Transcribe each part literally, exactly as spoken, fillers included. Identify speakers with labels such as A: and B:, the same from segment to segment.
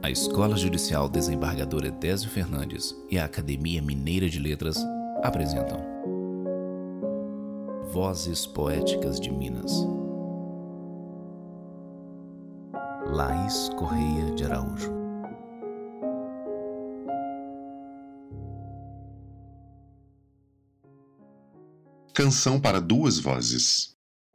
A: A Escola Judicial Desembargador Edésio Fernandes e a Academia Mineira de Letras apresentam Vozes Poéticas de Minas. Laís Correia de Araújo.
B: Canção para duas vozes.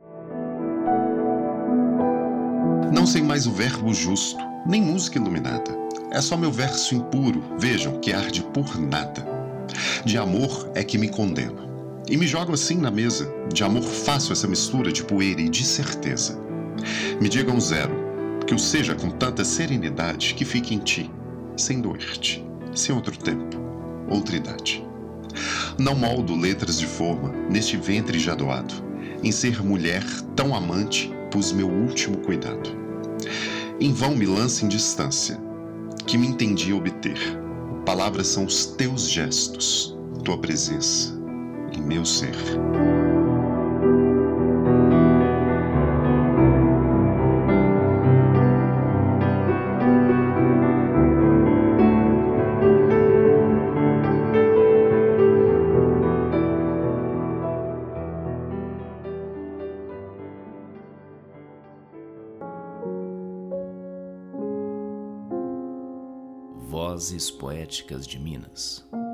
B: Não sei mais o verbo justo, nem música iluminada. É só meu verso impuro, vejam, que arde por nada. De amor é que me condeno. E me jogo assim na mesa. De amor faço essa mistura de poeira e de certeza. Me digam zero, que o seja com tanta serenidade que fique em ti, sem doer-te, sem outro tempo, outra idade. Não moldo letras de forma neste ventre já doado. Em ser mulher tão amante, pus meu último cuidado. Em vão me lança em distância, que me entendi obter. Palavras são os teus gestos, tua presença em meu ser.
A: Vozes Poéticas de Minas.